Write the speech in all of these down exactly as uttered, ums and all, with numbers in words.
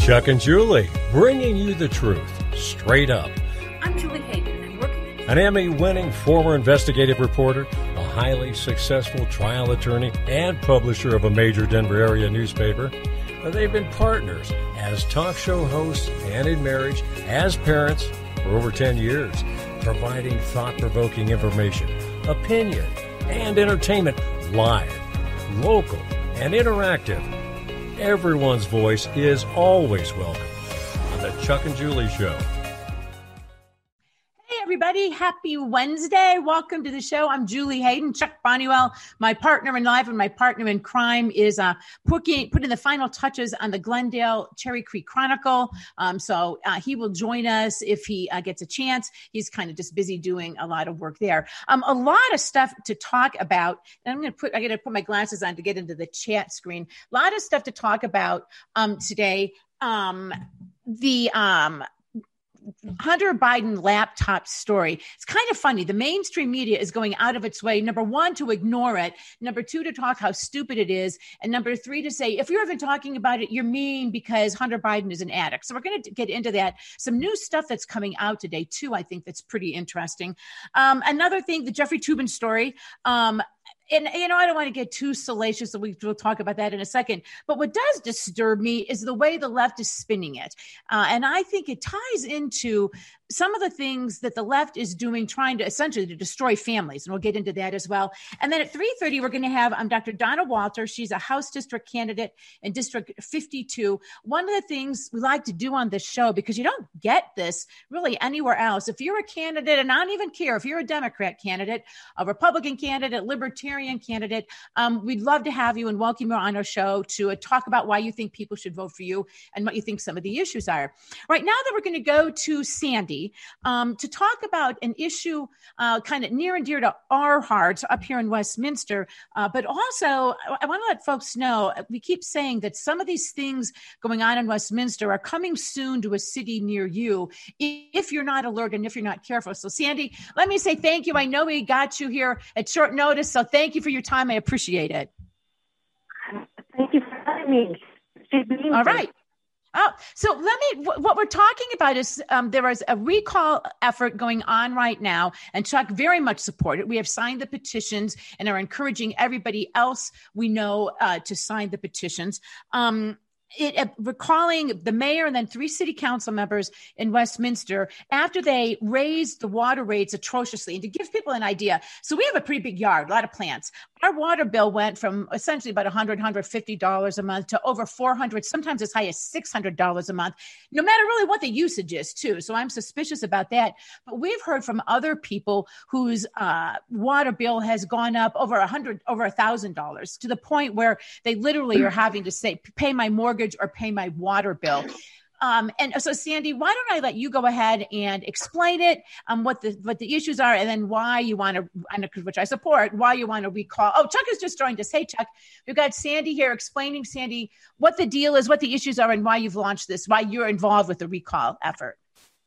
Chuck and Julie, bringing you the truth, straight up. I'm Julie Hayden, and working An Emmy-winning former investigative reporter, a highly successful trial attorney, and publisher of a major Denver area newspaper. They've been partners as talk show hosts and in marriage, as parents for over ten years, providing thought-provoking information, opinion, and entertainment live, local, and interactive. Everyone's voice is always welcome on the Chuck and Julie Show. Hey, everybody. Happy Wednesday. Welcome to the show. I'm Julie Hayden. Chuck Bonniwell, my partner in life and my partner in crime, is uh, putting, putting the final touches on the Glendale Cherry Creek Chronicle. Um, so uh, he will join us if he uh, gets a chance. He's kind of just busy doing a lot of work there. Um, a lot of stuff to talk about. And I'm going to put, I got to put my glasses on to get into the chat screen. A lot of stuff to talk about um, today. Um, the, um, Hunter Biden laptop story. It's kind of funny. The mainstream media is going out of its way, number one, to ignore it. Number two, to talk how stupid it is. And number three, to say, if you're even talking about it, you're mean because Hunter Biden is an addict. So we're going to get into that. Some new stuff that's coming out today, too, I think that's pretty interesting. Um, another thing, the Jeffrey Toobin story. Um, And, you know, I don't want to get too salacious, so we, we'll talk about that in a second. But what does disturb me is the way the left is spinning it. Uh, and I think it ties into some of the things that the left is doing, trying to essentially to destroy families. And we'll get into that as well. And then at three thirty, we're going to have um, Doctor Donna Walter. She's a House District candidate in District fifty-two. One of the things we like to do on this show, because you don't get this really anywhere else. If you're a candidate, and I don't even care if you're a Democrat candidate, a Republican candidate, libertarian candidate, um, we'd love to have you and welcome you on our show to uh, talk about why you think people should vote for you and what you think some of the issues are. Right now that we're going to go to Sandy um, to talk about an issue uh, kind of near and dear to our hearts up here in Westminster. Uh, but also, I, I want to let folks know, we keep saying that some of these things going on in Westminster are coming soon to a city near you if you're not alert and if you're not careful. So Sandy, let me say thank you. I know we got you here at short notice, so thank you for your time. I appreciate it. Thank you for having me. All right. Oh, so let me, what we're talking about is um, there is a recall effort going on right now, and Chuck very much support it. We have signed the petitions and are encouraging everybody else we know uh, to sign the petitions. Um, It, uh, recalling the mayor and then three city council members in Westminster after they raised the water rates atrociously. And to give people an idea, so we have a pretty big yard, a lot of plants. Our water bill went from essentially about one hundred dollars, one hundred fifty dollars a month to over four hundred dollars, sometimes as high as six hundred dollars a month, no matter really what the usage is too. So I'm suspicious about that. But we've heard from other people whose uh, water bill has gone up over a hundred, over a thousand dollars to the point where they literally are having to say, pay my mortgage or pay my water bill. Um, and so, Sandy, why don't I let you go ahead and explain it, um, what the what the issues are, and then why you want to, which I support, why you want to recall. Oh, Chuck has just joined us. Hey, Chuck, we've got Sandy here explaining, Sandy, what the deal is, what the issues are, and why you've launched this, why you're involved with the recall effort.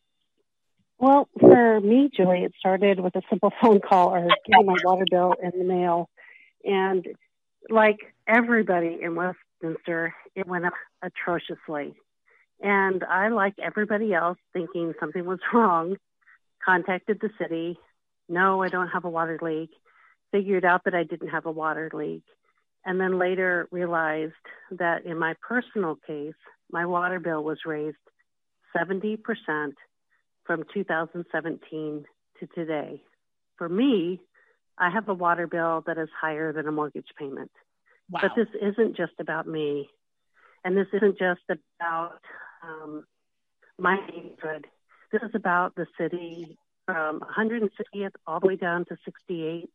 Well, for me, Julie, it started with a simple phone call or getting my water bill in the mail. And like everybody in Westminster, it went up atrociously. And I, like everybody else, thinking something was wrong, contacted the city. No, I don't have a water leak. Figured out that I didn't have a water leak. And then later realized that in my personal case, my water bill was raised seventy percent from two thousand seventeen to today. For me, I have a water bill that is higher than a mortgage payment. Wow. But this isn't just about me. And this isn't just about um, my neighborhood. This is about the city from one hundred sixtieth all the way down to sixty-eighth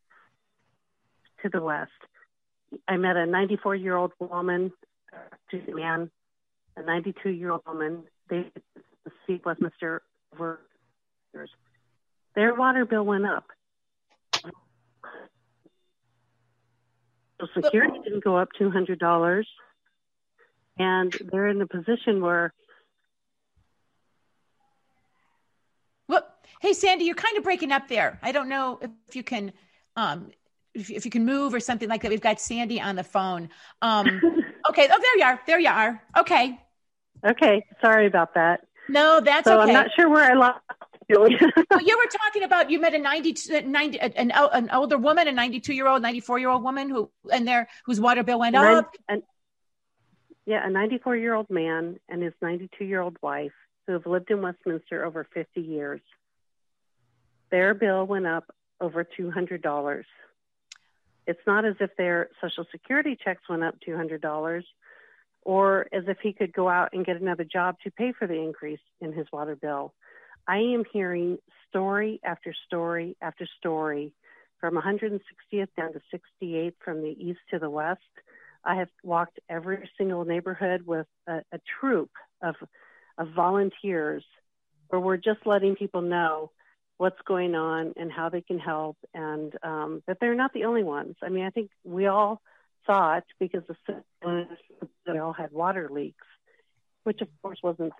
to the west. I met a ninety-four-year-old woman, excuse me, man, a ninety-two-year-old woman. They see Westminster over years. Their water bill went up. Social Security didn't go up two hundred dollars. And they're in a position where. Well, hey, Sandy, you're kind of breaking up there. I don't know if you can, um, if, if you can move or something like that. We've got Sandy on the phone. Um, okay. Oh, there you are. There you are. Okay. Okay, sorry about that. No, that's so okay. I'm not sure where I lost Julie. Well, you were talking about you met a ninety, ninety an, an older woman, a ninety-two year old, ninety-four year old woman who and their whose water bill went Nine, up. an, yeah, a ninety-four year old man and his ninety-two year old wife who have lived in Westminster over fifty years. Their bill went up over two hundred dollars. It's not as if their Social Security checks went up two hundred dollars or as if he could go out and get another job to pay for the increase in his water bill. I am hearing story after story after story from one hundred sixtieth down to sixty-eighth from the east to the west. I have walked every single neighborhood with a, a troop of, of volunteers where we're just letting people know what's going on and how they can help, and um, that they're not the only ones. I mean, I think we all saw it because the they all had water leaks, which of course wasn't.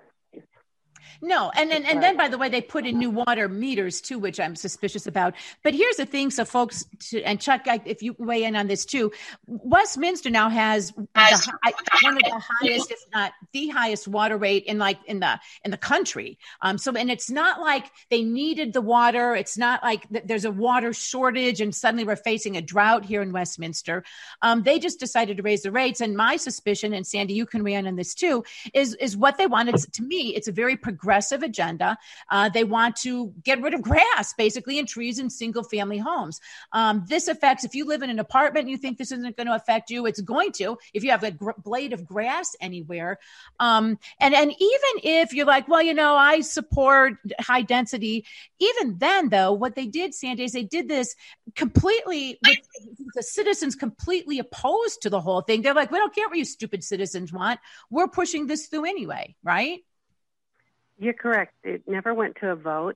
No, and then and then by the way, they put in new water meters too, which I'm suspicious about. But here's the thing, so folks, to, and Chuck, if you weigh in on this too, Westminster now has the high, one of the highest, if not the highest, water rate in like in the in the country. Um, so and it's not like they needed the water. It's not like th- there's a water shortage and suddenly we're facing a drought here in Westminster. Um, they just decided to raise the rates, and my suspicion, and Sandy, you can weigh in on this too, is is what they wanted. To me, it's a very progressive agenda. Uh, they want to get rid of grass, basically, and trees in single-family homes. Um, this affects, if you live in an apartment and you think this isn't going to affect you, it's going to, if you have a gr- blade of grass anywhere. Um, and, and even if you're like, well, you know, I support high density, even then, though, what they did, Sandy, is they did this completely, with the citizens completely opposed to the whole thing. They're like, we don't care what you stupid citizens want. We're pushing this through anyway, right? You're correct. It never went to a vote,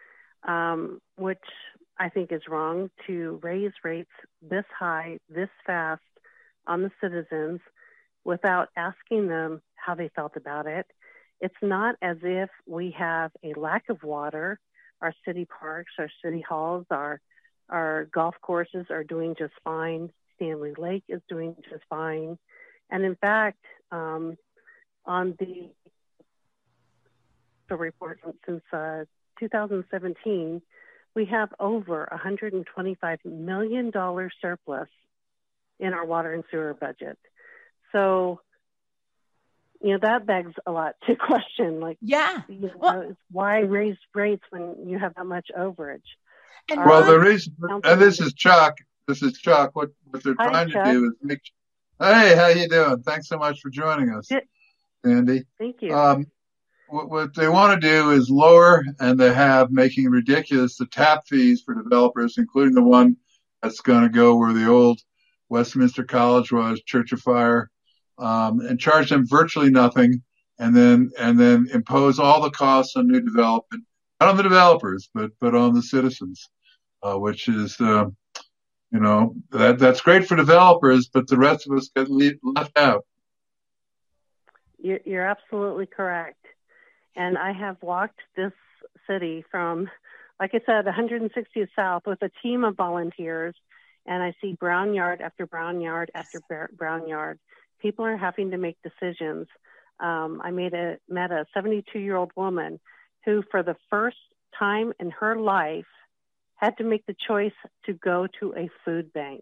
um, which I think is wrong to raise rates this high, this fast on the citizens without asking them how they felt about it. It's not as if we have a lack of water. Our city parks, our city halls, our, our golf courses are doing just fine. Stanley Lake is doing just fine. And in fact, um, on the report since uh, two thousand seventeen, we have over one hundred twenty-five million dollars surplus in our water and sewer budget. So, you know, that begs a lot to question, like, yeah, you know, well, why raise rates when you have that much overage? And well, the reason, and this is Chuck, this is Chuck, what, what they're Hi, trying Chuck. to do is make, hey, how you doing? Thanks so much for joining us, Good. Andy. Thank you. Um, What, what they want to do is lower, and they have making ridiculous the tap fees for developers, including the one that's going to go where the old Westminster College was, Church of Fire, um, and charge them virtually nothing, and then and then impose all the costs on new development, not on the developers, but but on the citizens, uh, which is uh, you know that that's great for developers, but the rest of us get left out. You're, you're absolutely correct. And I have walked this city from, like I said, one hundred sixtieth South with a team of volunteers, and I see brown yard after brown yard after brown yard. People are having to make decisions. Um, I made a, met a seventy-two-year-old woman who, for the first time in her life, had to make the choice to go to a food bank.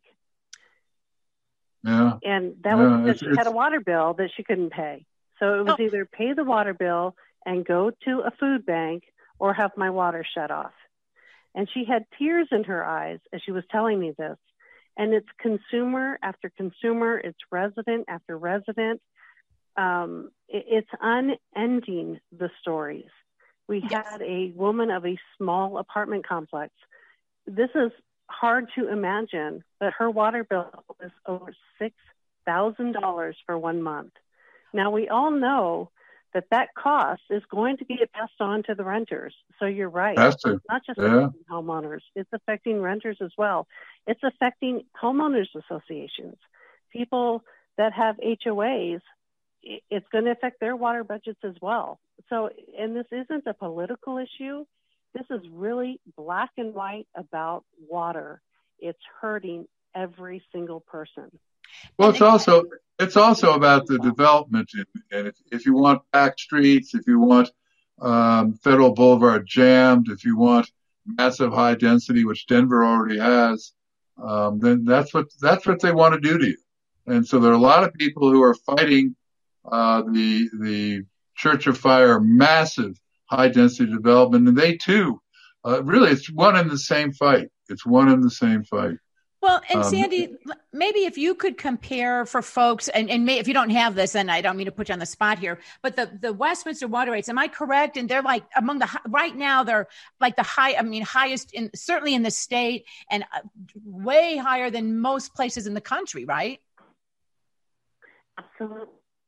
Yeah. And that yeah, was because she it's, had a water bill that she couldn't pay. So it was oh. either pay the water bill and go to a food bank or have my water shut off. And she had tears in her eyes as she was telling me this. And it's consumer after consumer, it's resident after resident. Um, it, it's unending, the stories. We yes. had a woman of a small apartment complex. This is hard to imagine, but her water bill was over six thousand dollars for one month. Now, we all know that that cost is going to get passed on to the renters. So you're right. Has to. It's not just yeah. affecting homeowners. It's affecting renters as well. It's affecting homeowners associations. People that have H O As, it's going to affect their water budgets as well. So, and this isn't a political issue. This is really black and white about water. It's hurting every single person. Well, it's also it's also about the development. And if, if you want back streets, if you want um, Federal Boulevard jammed, if you want massive high density, which Denver already has, um, then that's what that's what they want to do to you. And so there are a lot of people who are fighting uh, the the Church of Fire massive high density development, and they too, uh, really, it's one and the same fight. It's one and the same fight. Well, and Um, Sandy, maybe if you could compare for folks, and, and may, if you don't have this, and I don't mean to put you on the spot here, but the, the Westminster water rates, am I correct? And they're like among the, right now, they're like the high, I mean, highest in, certainly in the state, and way higher than most places in the country, right? Absolutely.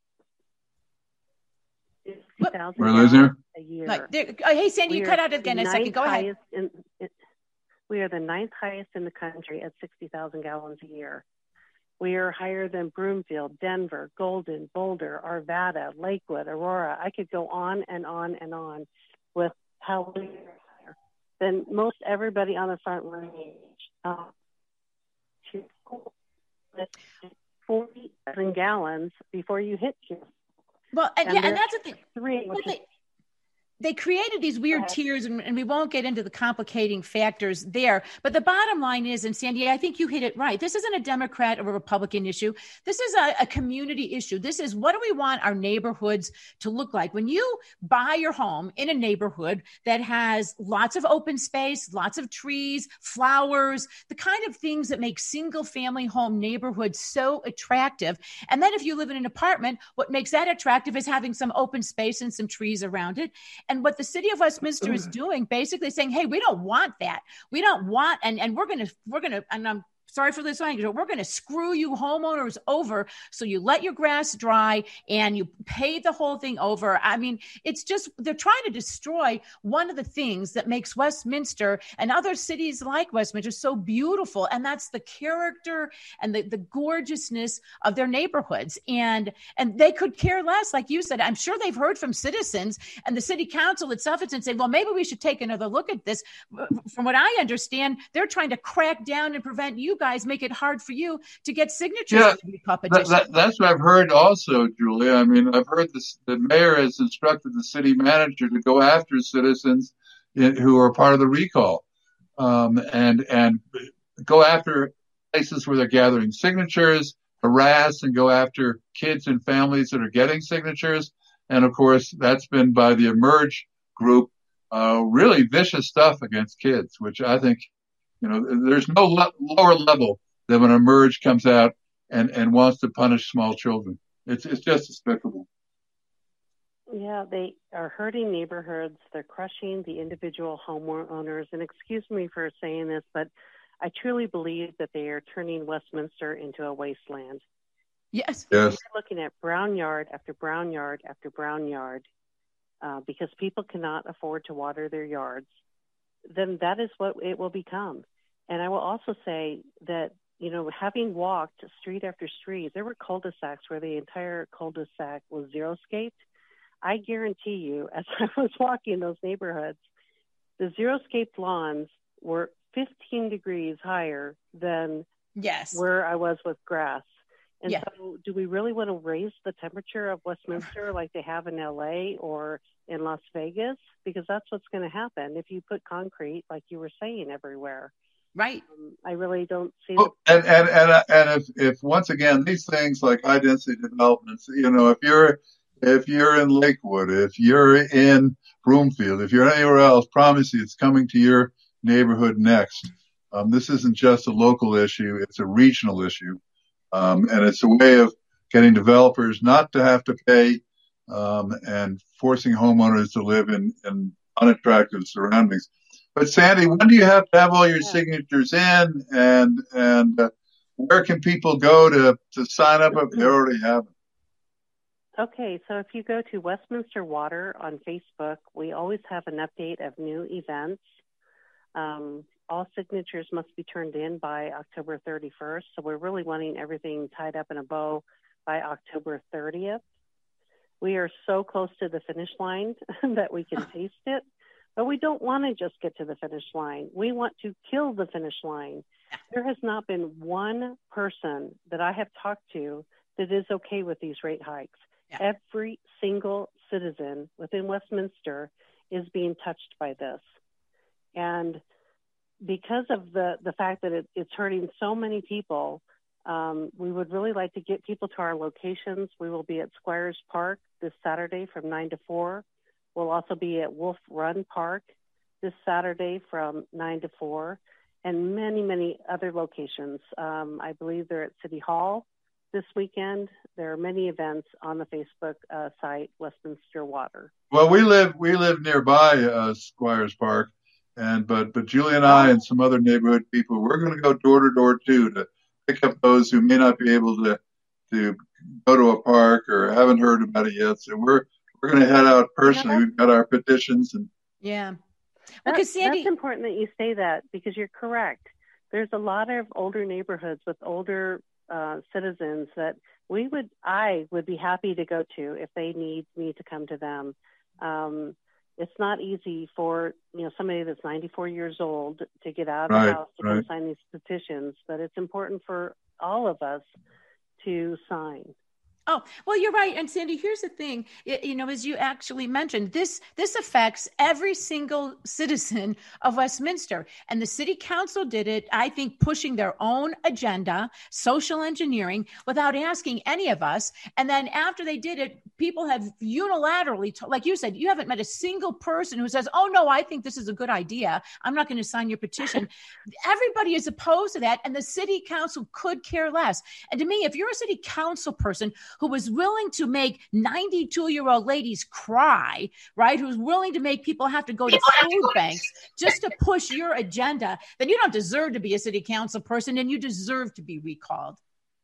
We're losing her? A year. Like, oh, hey, Sandy, We you are cut out again the a second. ninth Go ahead. highest in, in, we are the ninth highest in the country at sixty thousand gallons a year. We are higher than Broomfield, Denver, Golden, Boulder, Arvada, Lakewood, Aurora. I could go on and on and on with how we are higher than most everybody on the front range. Uh, forty thousand gallons before you hit here. Well, and, And yeah, and there's that's the thing. Three, Well, which is they, they created these weird tiers, and, and we won't get into the complicating factors there. But the bottom line is, and Sandy, I think you hit it right. This isn't a Democrat or a Republican issue. This is a, a community issue. This is, what do we want our neighborhoods to look like? When you buy your home in a neighborhood that has lots of open space, lots of trees, flowers, the kind of things that make single family home neighborhoods so attractive. And then if you live in an apartment, what makes that attractive is having some open space and some trees around it. And what the city of Westminster is doing, basically saying, hey, we don't want that. We don't want, and, and we're going to, we're going to, and I'm sorry for this language, but we're going to screw you homeowners over. So you let your grass dry and you pay the whole thing over. I mean, it's just, they're trying to destroy one of the things that makes Westminster and other cities like Westminster so beautiful. And that's the character and the, the gorgeousness of their neighborhoods. And, and they could care less. Like you said, I'm sure they've heard from citizens and the city council itself and say, well, maybe we should take another look at this. From what I understand, they're trying to crack down and prevent you guys, make it hard for you to get signatures. Yeah, to the petition. that, that, that's what I've heard also, Julia. I mean, I've heard this, the mayor has instructed the city manager to go after citizens in, who are part of the recall, um, and and go after places where they're gathering signatures, harass and go after kids and families that are getting signatures. And of course, that's been by the Emerge group, uh, really vicious stuff against kids, which I think, you know, there's no le- lower level than when Emerge comes out and, and wants to punish small children. It's it's just despicable. Yeah, they are hurting neighborhoods. They're crushing the individual homeowners. And excuse me for saying this, but I truly believe that they are turning Westminster into a wasteland. Yes. Yes. We're looking at brown yard after brown yard after brown yard uh, because people cannot afford to water their yards. Then that is what it will become. And I will also say that, you know, having walked street after street, there were cul-de-sacs where the entire cul-de-sac was zero-scaped. I guarantee you, as I was walking those neighborhoods, the zero-scaped lawns were fifteen degrees higher than yes. where I was with grass. And yeah. so do we really want to raise the temperature of Westminster like they have in L A or in Las Vegas? Because that's what's going to happen if you put concrete, like you were saying, everywhere. Right. Um, I really don't see. Oh, and and and and if if once again these things like high density developments, you know, if you're if you're in Lakewood, if you're in Broomfield, if you're anywhere else, promise you it's coming to your neighborhood next. Um, this isn't just a local issue; it's a regional issue, um, and it's a way of getting developers not to have to pay um, and forcing homeowners to live in, in unattractive surroundings. But Sandy, when do you have to have all your signatures in, and and uh, where can people go to, to sign up if they already haven't? Okay, so if you go to Westminster Water on Facebook, we always have an update of new events. Um, all signatures must be turned in by October thirty-first, so we're really wanting everything tied up in a bow by October thirtieth. We are so close to the finish line that we can taste it. But we don't want to just get to the finish line. We want to kill the finish line. There has not been one person that I have talked to that is okay with these rate hikes. Yeah. Every single citizen within Westminster is being touched by this. And because of the, the fact that it, it's hurting so many people, um, we would really like to get people to our locations. We will be at Squires Park this Saturday from nine to four. We'll also be at Wolf Run Park this Saturday from nine to four, and many, many other locations. Um, I believe they're at City Hall this weekend. There are many events on the Facebook uh, site, Westminster Water. Well, we live we live nearby uh, Squires Park, and but but Julie and I and some other neighborhood people, we're going to go door to door too to pick up those who may not be able to to go to a park or haven't heard about it yet. So we're we're going to head out personally. We've got our petitions and yeah. Well, that's, Sandy, that's important that you say that, because you're correct. There's a lot of older neighborhoods with older uh, citizens that we would, I would be happy to go to if they need me to come to them. Um, it's not easy for, you know, somebody that's ninety-four years old to get out of right, the house to right. come sign these petitions, but it's important for all of us to sign. Oh, well, you're right. And Sandy, here's the thing, you, you know, as you actually mentioned, this this affects every single citizen of Westminster. And the city council did it, I think, pushing their own agenda, social engineering, without asking any of us. And then after they did it, people have unilaterally, t- like you said, you haven't met a single person who says, oh, no, I think this is a good idea. I'm not going to sign your petition. Everybody is opposed to that. And the city council could care less. And to me, if you're a city council person who was willing to make ninety-two-year-old ladies cry, right, who's willing to make people have to go to food banks just to push your agenda, then you don't deserve to be a city council person, and you deserve to be recalled.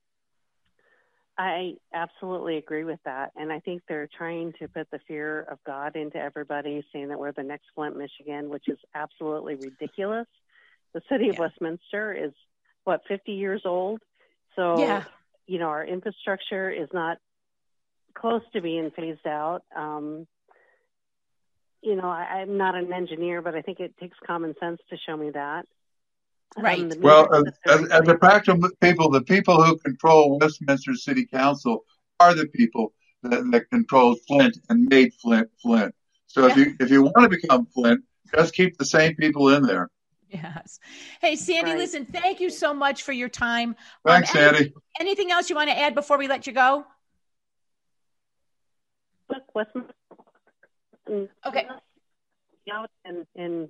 I absolutely agree with that. And I think they're trying to put the fear of God into everybody, saying that we're the next Flint, Michigan, which is absolutely ridiculous. The city of yeah. Westminster is, what, fifty years old? So, yeah. you know, our infrastructure is not close to being phased out. Um, you know, I, I'm not an engineer, but I think it takes common sense to show me that. Right. Um, well, as, as, as a practical people, the people who control Westminster City Council are the people that, that control Flint and made Flint Flint. So yeah. if you if you want to become Flint, just keep the same people in there. Yes. Hey, Sandy, right. listen, thank you so much for your time. Thanks, um, any, Sandy. Anything else you want to add before we let you go? Okay. Out in, in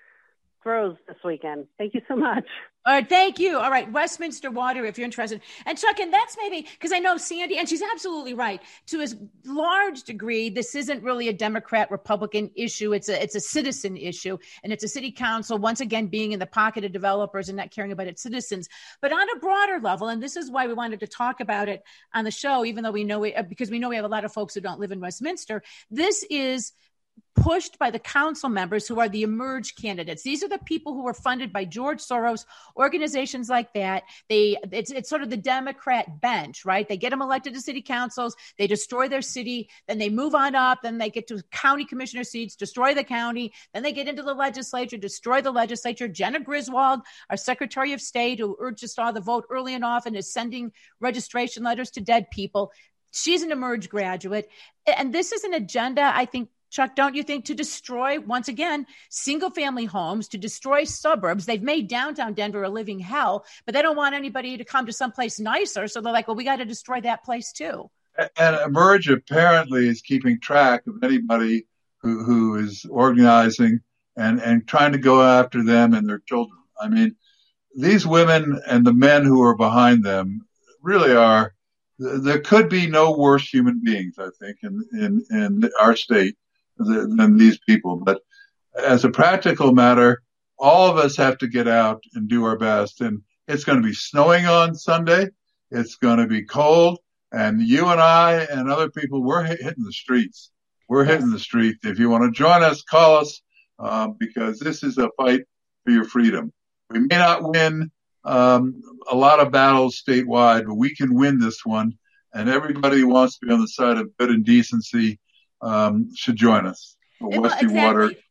throws this weekend. Thank you so much. All right, thank you. All right, Westminster Water, if you're interested. And Chuck, and that's maybe, because I know Sandy, and she's absolutely right, to a large degree, this isn't really a Democrat-Republican issue. It's a it's a citizen issue, and it's a city council, once again, being in the pocket of developers and not caring about its citizens. But on a broader level, and this is why we wanted to talk about it on the show, even though we know, we, because we know we have a lot of folks who don't live in Westminster, this is pushed by the council members who are the emerge candidates. These are the people who were funded by George Soros, organizations like that. They, it's, it's sort of the Democrat bench, right? They get them elected to city councils, they destroy their city, then they move on up, then they get to county commissioner seats, destroy the county, then they get into the legislature, destroy the legislature. Jenna Griswold, our Secretary of State, who urged us all to vote early and often, is sending registration letters to dead people. She's an emerge graduate. And this is an agenda, I think, Chuck, don't you think, to destroy, once again, single-family homes, to destroy suburbs? They've made downtown Denver a living hell, but they don't want anybody to come to someplace nicer. So they're like, well, we got to destroy that place too. And Emerge apparently is keeping track of anybody who, who is organizing and, and trying to go after them and their children. I mean, these women and the men who are behind them really are, there could be no worse human beings, I think, in, in, in our state than these people. But as a practical matter, all of us have to get out and do our best. And it's going to be snowing on Sunday. It's going to be cold. And you and I and other people, we're hitting the streets. We're hitting the streets. If you want to join us, call us, uh, because this is a fight for your freedom. We may not win um, a lot of battles statewide, but we can win this one. And everybody who wants to be on the side of good and decency Um, should join us. Well, exactly. Water.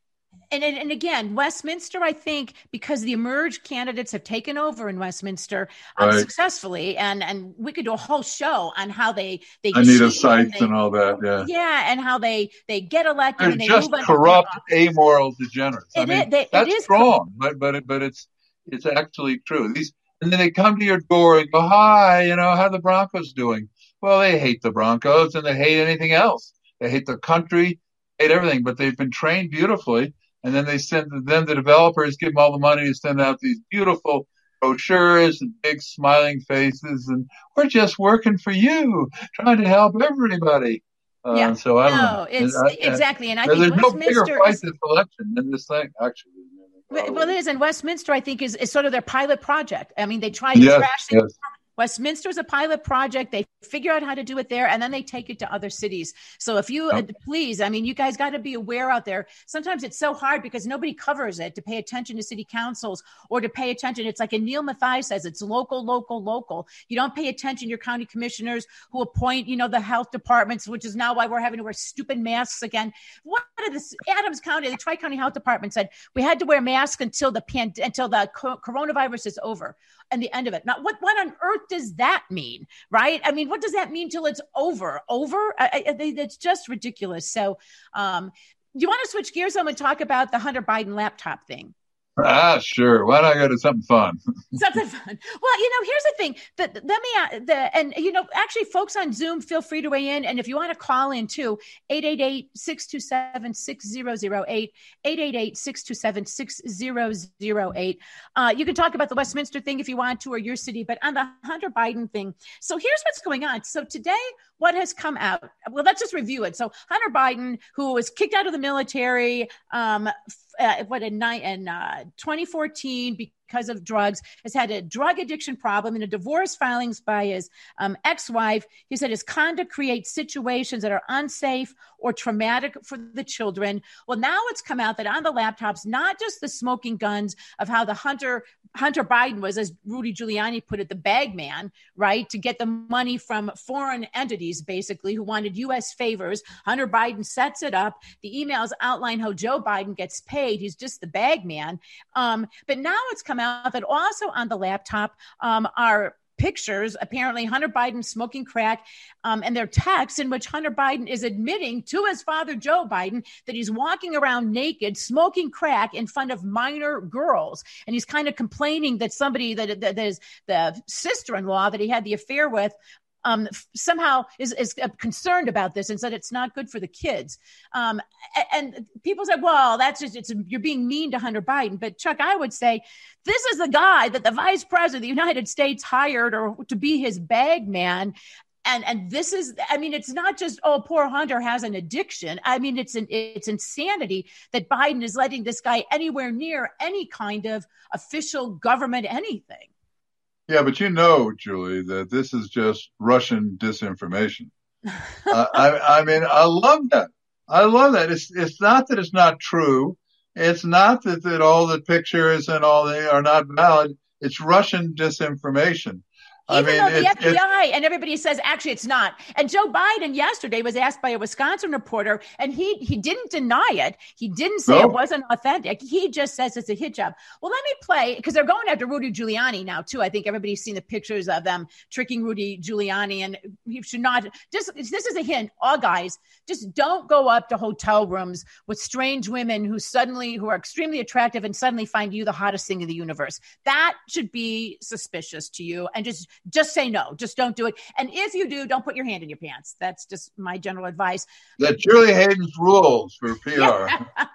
And, and again, Westminster, I think, because the emerged candidates have taken over in Westminster um, Right. successfully, and, and we could do a whole show on how they they Anita cheat and, Sykes they, and all that, yeah. yeah, and how they they get elected They're and they just move on. corrupt, amoral degenerates. I It mean, is- they- it that's is wrong, but but but it's it's actually true. These and then they come to your door and go, "Hi, you know, how are the Broncos doing?" Well, they hate the Broncos and they hate anything else. They hate the country, hate everything. But they've been trained beautifully, and then they send then the developers give them all the money to send out these beautiful brochures and big smiling faces, and we're just working for you, trying to help everybody. Uh, Yeah. So I don't No, know. it's I- I- exactly, and I there's think no bigger Westminster fight is- this election than this thing, actually. Well, it is, and Westminster, I think, is, is sort of their pilot project. I mean, they try to Yes, trash things. yes. Westminster is a pilot project. They figure out how to do it there, and then they take it to other cities. So if you, uh, please, I mean, you guys got to be aware out there. Sometimes it's so hard because nobody covers it to pay attention to city councils or to pay attention. It's like Neil Mathai says, it's local, local, local. You don't pay attention to your county commissioners who appoint, you know, the health departments, which is now why we're having to wear stupid masks again. What did this Adams County, the Tri-County Health Department said, we had to wear masks until the pan, until the co- coronavirus is over and the end of it. Now, what, what on earth does that mean, right? I mean, what does that mean till it's over? Over? I, I, it's just ridiculous. So um, do you want to switch gears home and talk about the Hunter Biden laptop thing? Ah, sure. Why not go to something fun? Something fun. Well, you know, here's the thing. The, let me, uh, the, and, you know, actually, folks on Zoom, feel free to weigh in. And if you want to call in too, eight eight eight, six two seven, six zero zero eight, eight eight eight, six two seven, six zero zero eight. Uh, you can talk about the Westminster thing if you want to, or your city, but on the Hunter Biden thing. So here's what's going on. So today, what has come out? Well, let's just review it. So Hunter Biden, who was kicked out of the military, um, uh, what in, in uh, twenty fourteen because of drugs, has had a drug addiction problem in a divorce filings by his um, ex-wife. He said his conduct creates situations that are unsafe or traumatic for the children. Well, now it's come out that on the laptops, not just the smoking guns of how the Hunter Hunter Biden was, as Rudy Giuliani put it, the bag man, right, to get the money from foreign entities, basically, who wanted U S favors. Hunter Biden sets it up. The emails outline how Joe Biden gets paid. He's just the bag man. Um, but now it's come out that also on the laptop um, are pictures, apparently Hunter Biden smoking crack, um, and their texts in which Hunter Biden is admitting to his father, Joe Biden, that he's walking around naked, smoking crack in front of minor girls. And he's kind of complaining that somebody, that, that is the sister-in-law that he had the affair with, Um, somehow is, is concerned about this and said it's not good for the kids. Um, and, and people said, well, that's just, it's, you're being mean to Hunter Biden. But Chuck, I would say this is the guy that the vice president of the United States hired or to be his bag man. And, and this is, I mean, it's not just, oh, poor Hunter has an addiction. I mean, it's an, it's insanity that Biden is letting this guy anywhere near any kind of official government, anything. Yeah, but you know, Julie, that this is just Russian disinformation. uh, I, I mean, I love that. I love that. It's it's not that it's not true. It's not that, that all the pictures and all they are not valid. It's Russian disinformation. Even I mean, though the it's, F B I and everybody says, actually, it's not. And Joe Biden yesterday was asked by a Wisconsin reporter, and he he didn't deny it. He didn't say no. it wasn't authentic. He just says it's a hit job. Well, let me play, because they're going after Rudy Giuliani now, too. I think everybody's seen the pictures of them tricking Rudy Giuliani, and he should not. Just this is a hint. All guys, just don't go up to hotel rooms with strange women who suddenly, who are extremely attractive and suddenly find you the hottest thing in the universe. That should be suspicious to you, and just Just say no. Just don't do it. And if you do, don't put your hand in your pants. That's just my general advice. That Julie Hayden's rules for P R.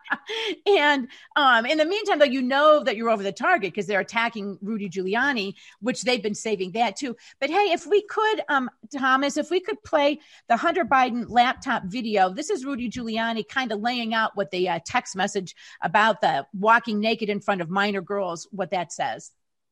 And um, in the meantime, though, you know that you're over the target because they're attacking Rudy Giuliani, which they've been saving that too. But hey, if we could, um, Thomas, if we could play the Hunter Biden laptop video. This is Rudy Giuliani kind of laying out what the uh, text message about the walking naked in front of minor girls, what that says.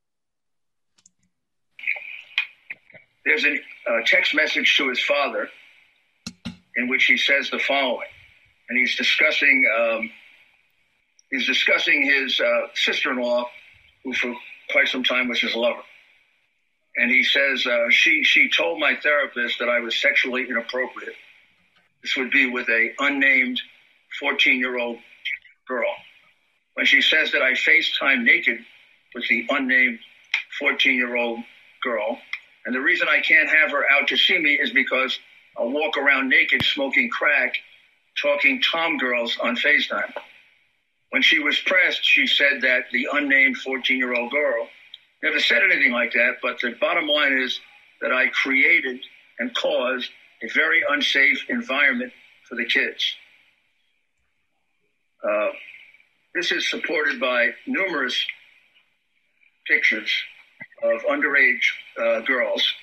There's a uh, text message to his father in which he says the following, and he's discussing um, he's discussing his uh, sister-in-law, who for quite some time was his lover, and he says uh, she she told my therapist that I was sexually inappropriate. This would be with a unnamed fourteen-year-old girl. when she says that I FaceTime naked with the unnamed fourteen-year-old girl. And the reason I can't have her out to see me is because I'll walk around naked, smoking crack, talking tom girls on FaceTime. When she was pressed, she said that the unnamed fourteen-year-old girl never said anything like that, but the bottom line is that I created and caused a very unsafe environment for the kids. Uh, this is supported by numerous pictures of underage uh, girls.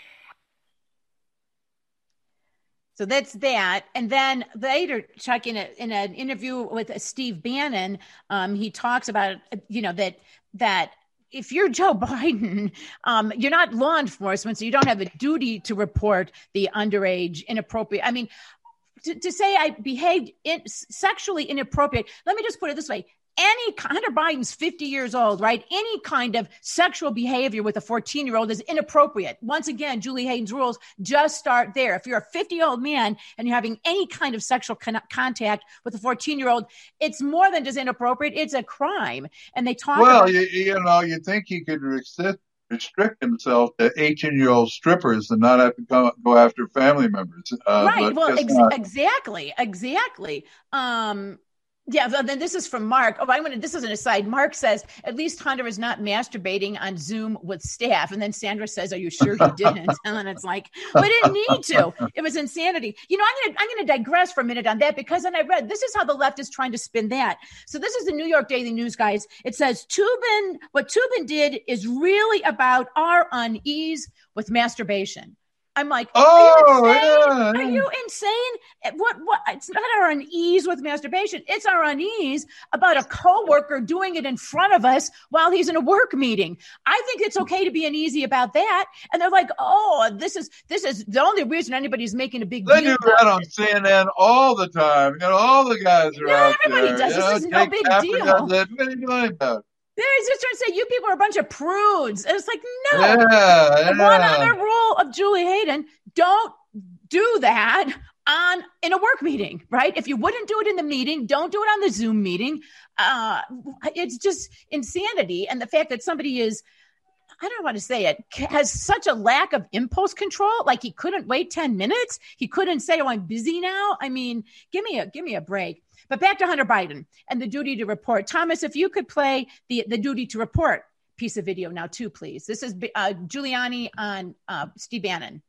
So that's that. And then later, Chuck, in, a, in an interview with Steve Bannon, um, he talks about, you know, that that if you're Joe Biden, um, you're not law enforcement, so you don't have a duty to report the underage inappropriate. I mean, to, to say I behaved in, sexually inappropriate, let me just put it this way. Any Hunter Biden's fifty years old, right? Any kind of sexual behavior with a fourteen-year-old is inappropriate. Once again, Julie Hayden's rules just start there. If you're a fifty-year-old man and you're having any kind of sexual con- contact with a fourteen-year-old, it's more than just inappropriate. It's a crime. And they talk well, about- you, you know, you think he could restrict, restrict himself to eighteen-year-old strippers and not have to go, go after family members. Uh, right. Well, ex- exactly. Exactly. Um, Yeah, then this is from Mark. Oh, I'm gonna. This is an aside. Mark says at least Hunter is not masturbating on Zoom with staff. And then Sandra says, "Are you sure he didn't?" And it's like, we didn't need to. It was insanity. You know, I'm gonna I'm gonna digress for a minute on that because then I read this is how the left is trying to spin that. So this is the New York Daily News, guys. It says Toobin. What Toobin did is really about our unease with masturbation. I'm like, oh, are you insane? Yeah, yeah. Are you insane? What, what, it's not our unease with masturbation. It's our unease about a coworker doing it in front of us while he's in a work meeting. I think it's okay to be uneasy about that. And they're like, oh, this is, this is the only reason anybody's making a big they deal. They do that on C N N all the time. You know, all the guys are no, out everybody there. does. You This know, is no Jake big Tapper deal. Does it. What are you doing about it? They're just trying to say you people are a bunch of prudes. And it's like, no. Yeah, yeah. One other rule of Julie Hayden, don't do that on in a work meeting, right? If you wouldn't do it in the meeting, don't do it on the Zoom meeting. Uh, it's just insanity. And the fact that somebody is, I don't want to say it, has such a lack of impulse control. Like he couldn't wait ten minutes. He couldn't say, oh, I'm busy now. I mean, give me a, give me a break. But back to Hunter Biden and the duty to report. Thomas, if you could play the, the duty to report piece of video now too, please. This is uh, Giuliani on uh, Steve Bannon.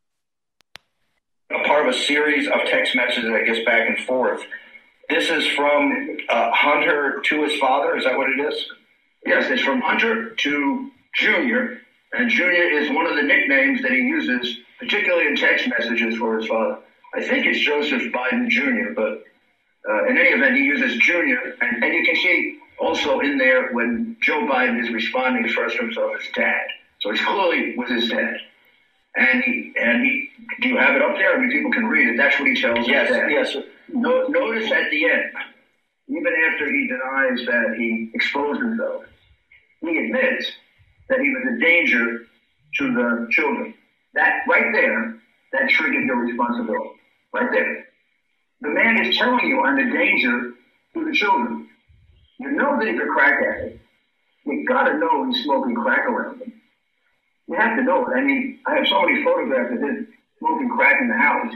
A part of a series of text messages that gets back and forth. This is from uh, Hunter to his father. Is that what it is? Yes, it's from Hunter to Junior. And Junior is one of the nicknames that he uses, particularly in text messages for his father. I think it's Joseph Biden Junior, but uh, in any event, he uses Junior. And, and you can see also in there when Joe Biden is responding first to himself as dad. So he's clearly with his dad. And he, and he, do you have it up there? I mean, people can read it. That's what he tells yes, his dad. Yes, no, notice at the end, even after he denies that he exposed himself, he admits that he was a danger to the children. That right there, that triggered your responsibility. Right there. The man is telling you I'm a danger to the children. You know that he's a crack addict. You gotta know he's smoking crack around them. You have to know it. I mean, I have so many photographs of him smoking crack in the house.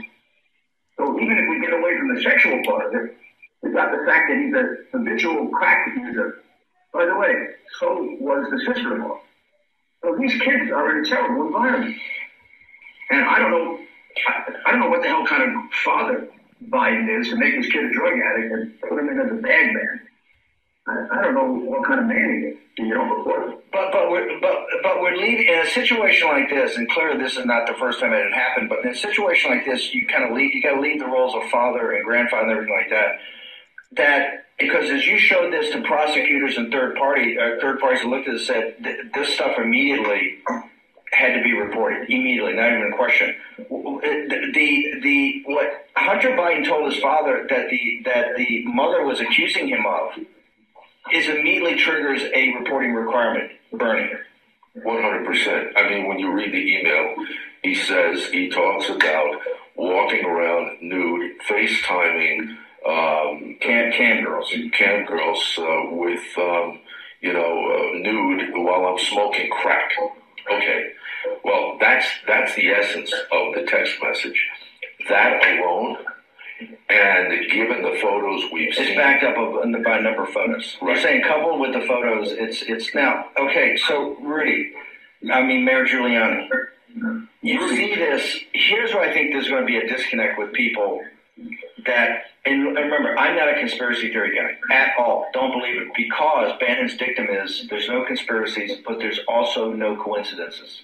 So even if we get away from the sexual part of it, we've got the fact that he's a habitual crack user. By the way, so was the sister-in-law. So these kids are in a terrible environment. And I don't know, I, I don't know what the hell kind of father Biden is to make his kid a drug addict and put him in as a bag man. I, I don't know what kind of man he is. You know, but but we're but but we're leaving in a situation like this, and clearly this is not the first time it had happened. But in a situation like this, you kind of leave. You got to leave the roles of father and grandfather and everything like that. That because as you showed this to prosecutors and third party uh, third parties who looked at it said th- this stuff immediately had to be reported immediately, not even a question. The, the the what Hunter Biden told his father that the that the mother was accusing him of is immediately triggers a reporting requirement. Bernie. one hundred percent. I mean, when you read the email, he says, he talks about walking around nude, FaceTiming um, cam, cam girls, cam girls uh, with, um, you know, uh, nude while I'm smoking crack. Okay, well, that's that's the essence of the text message. That alone, and given the photos we've it's seen, it's backed up of, by a number of photos. Right. You're saying coupled with the photos, it's it's now okay. So Rudy, I mean Mayor Giuliani, you see this. Here's where I think there's going to be a disconnect with people. That and remember, I'm not a conspiracy theory guy at all. Don't believe it, because Bannon's dictum is there's no conspiracies, but there's also no coincidences.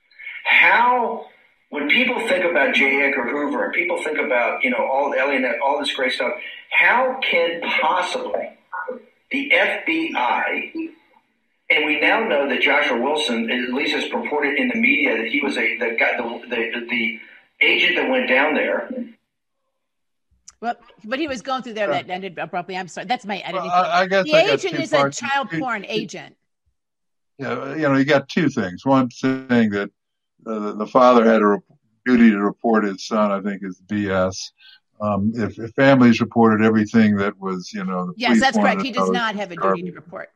How, when people think about J. Edgar Hoover and people think about, you know, all the alien, all this great stuff, how can possibly the F B I, and we now know that Joshua Wilson, at least is purported in the media that he was a the guy, the the, the agent that went down there. Well, but he was going through there that ended abruptly. I'm sorry. That's my editing. Well, I, I guess the I got agent two is a parts. child porn agent. Yeah, you know, you got two things. One saying that uh, the father had a duty to report his son, I think, is B S. Um, if, if families reported everything that was, you know, the Yes, police that's correct. wanted He to does know, not have a duty to report.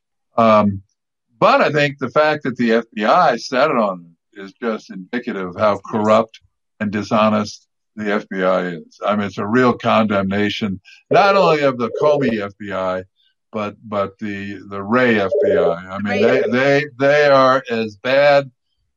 Um, but I think the fact that the F B I sat it on him is just indicative of how corrupt and dishonest the F B I is. I mean, it's a real condemnation, not only of the Comey F B I, but but the the Wray F B I. I mean, they they they are as bad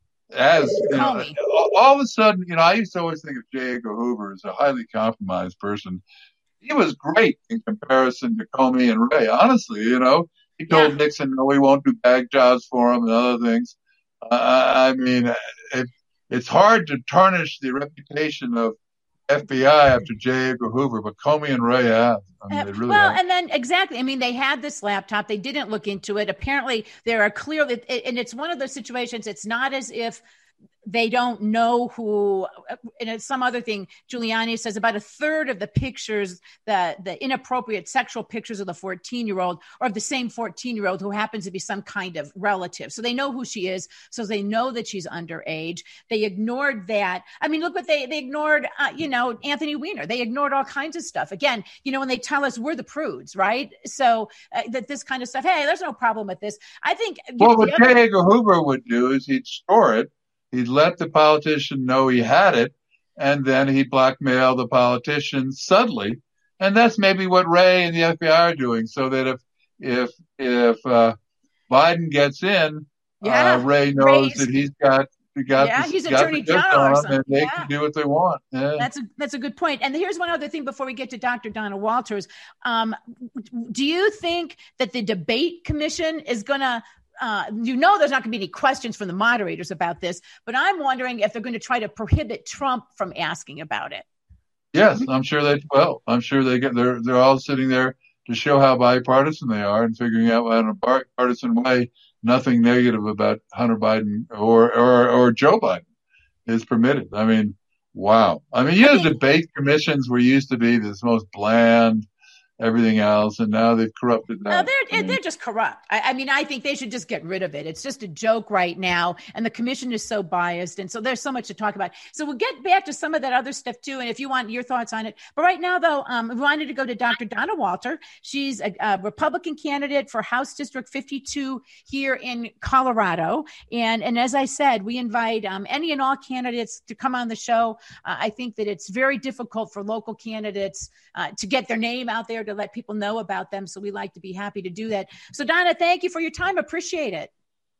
as, you know, all of a sudden. You know, I used to always think of J. Edgar Hoover as a highly compromised person. He was great in comparison to Comey and Wray. Honestly, you know, he told yeah. Nixon, no, we won't do bag jobs for him and other things. Uh, I mean, it, it's hard to tarnish the reputation of F B I after J. Edgar Hoover, but Comey and Wray have. I mean, they really well, have. And then exactly. I mean, they had this laptop. They didn't look into it. Apparently, there are clear, and it's one of those situations. It's not as if they don't know who, and it's some other thing. Giuliani says about a third of the pictures, the, the inappropriate sexual pictures of the fourteen-year-old or of the same fourteen-year-old who happens to be some kind of relative. So they know who she is. So they know that she's underage. They ignored that. I mean, look what they, they ignored, uh, you know, Anthony Weiner. They ignored all kinds of stuff. Again, you know, when they tell us we're the prudes, right? So uh, that this kind of stuff, hey, there's no problem with this. I think. Well, what J. Edgar Hoover would do is he'd store it. He'd let the politician know he had it, and then he'd blackmail the politician subtly. And that's maybe what Wray and the F B I are doing, so that if if if uh, Biden gets in, yeah. uh, Wray knows Ray's, that he's got he got yeah, the, he's got attorney the general or on something. and they yeah. can do what they want. Yeah. That's a that's a good point. And here's one other thing before we get to Doctor Donna Walters. Um, do you think that the debate commission is going to Uh, you know, there's not going to be any questions from the moderators about this, but I'm wondering if they're going to try to prohibit Trump from asking about it. Yes, I'm sure they will. I'm sure they get. They're they're all sitting there to show how bipartisan they are and figuring out in a bipartisan way nothing negative about Hunter Biden or or or Joe Biden is permitted. I mean, wow. I mean, you know, debate commissions were used to be this most bland, everything else, and now they've corrupted that. No, they're I mean, they're just corrupt. I, I mean, I think they should just get rid of it. It's just a joke right now, and the commission is so biased, and so there's so much to talk about. So we'll get back to some of that other stuff too, and if you want your thoughts on it. But right now, though, um, we wanted to go to Doctor Donna Walter. She's a, a Republican candidate for House District fifty-two here in Colorado, and and as I said, we invite um, any and all candidates to come on the show. Uh, I think that it's very difficult for local candidates uh, to get their name out there, to let people know about them. So we like to be happy to do that. So Donna, thank you for your time. Appreciate it.